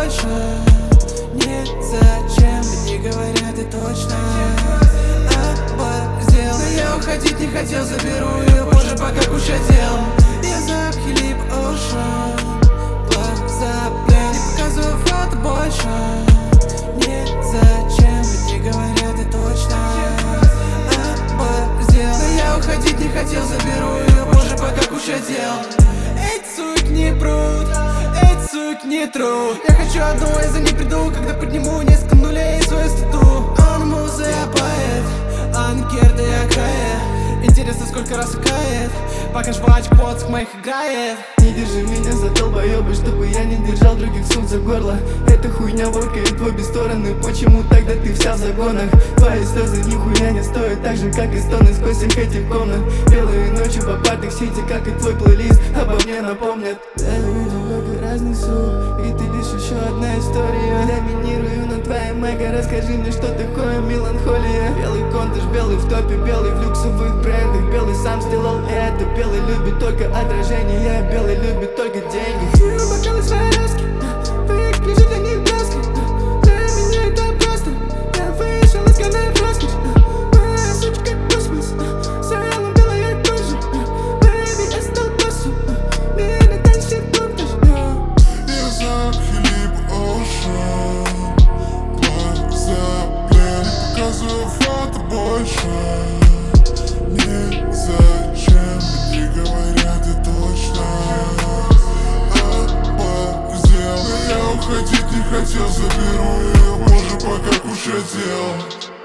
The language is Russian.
больше. Нет, зачем, ведь не говорят и точно оборзел. Но я уходить не хотел, заберу ее позже, пока куча дел. Я запахи лип Ocean, глаза блин, не показываю фото больше. Нет, зачем, ведь не говорят и точно оборзел. Но я уходить не хотел, заберу ее позже, пока куча дел. Эти суки не прут, эти суки не тру. Я хочу одну, я за ней приду, когда подниму несколько нулей свою стату. Он муза, я поэт, анкерда, я края. Интересно, сколько раз икает, пока жвачка поцк моих играет. Не держи меня за долбоёбы, чтобы я не держал других сук за горло. Эта хуйня воркает в обе стороны, почему тогда ты вся в загонах? Твои слезы нихуя не стоят, так же как и стоны сквозь всех этих комнат. Белые ночи в апатах сити, как и твой плейлист, обо мне напомнят. Я видел много разных сук, и ты лишь еще одна история. Доминирую над твоим эго, расскажи мне, что такое меланхолия. Белый контуш, белый в топе, белый в люксовых брендах. Белый сам сделал это, белый любит только отражение, белый любит только деньги. Пью бокалы связки, выключи для них блески. Для меня это просто, я вышел из канав роскошь. Моя сучка как космос, салом белая кожа. Baby, я стал боссом, меня танцует пунктаж. Я запахи лип Ocean, глаза блин, не показываю фото больше. Нет, зачем, мне говорят и точно оборзел. Но я уходить не хотел, заберу ее позже, пока куча дел.